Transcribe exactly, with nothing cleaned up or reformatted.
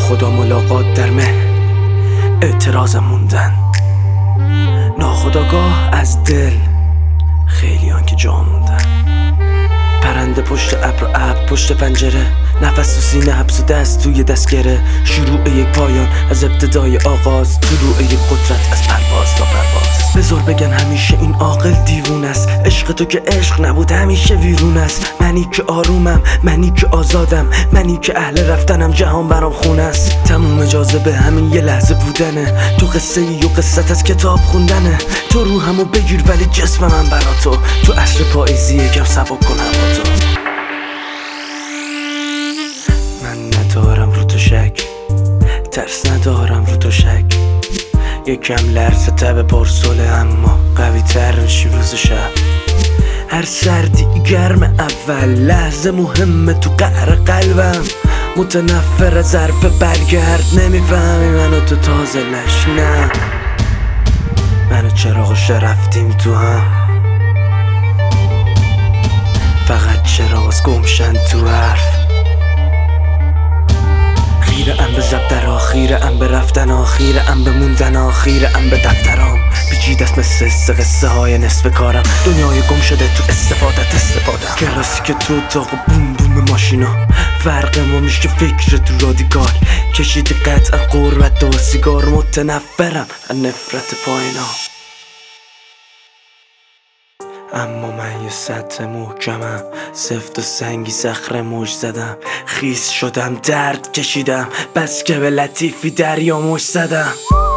ناخدا ملاقات در مه اعتراضم موندن، ناخداگاه از دل خیلیان که جا موندن. پرنده پشت ابر و ابر پشت پنجره، نفس تو سینه حبس و دست توی دستگره. شروع یک پایان از ابتدای آغاز، طلوع یک قدرت از پرواز تا پرواز. بذار بگن همیشه این عاقل دیوون است، عشق تو که عشق نبود همیشه ویرون است. منی که آرومم، منی که آزادم، منی که اهل رفتنم، جهان برام خون است. تموم جاذبه همین یه لحظه بودنه، تو قصه ای و قصت از کتاب خوندنه. تو روحمو بگیر ولی جسم من برا تو، تو عصر پاییزی یکم سبک کن هوا تو. من ندارم رو تو شک، ترس ندارم رو تو شک. یکم لرزه تب پرسوله اما قوی تر میشی روز و شب. هر سردی گرم اول لحظه مهمه تو قهر قلبم. متنفر از حرف برگرد، نمیفهمی منو تو تازه لش. نه منو چراغش رفتیم تو هم، فقط چراغ گمشن تو حرف. خیره ام به زبدر، آخیره ام به رفتن، آخیره ام به موندن، آخیره ام به دفترام. پیچیده است مثل قصه قصه های نصف کارم، دنیای گم شده تو استفادت استفادم. کلاسیک تو اتاق و بوم بوم ماشینا، فرق ما میشه فکر تو رادیکال. کشیدی قطعا قربت و سیگار، متنفرم از نفرت پایینا. اما من یه سطح محکمم، سفت و سنگی صخره موج زدم. خیس شدم درد کشیدم، بس که به لطیفی دریا موج زدم.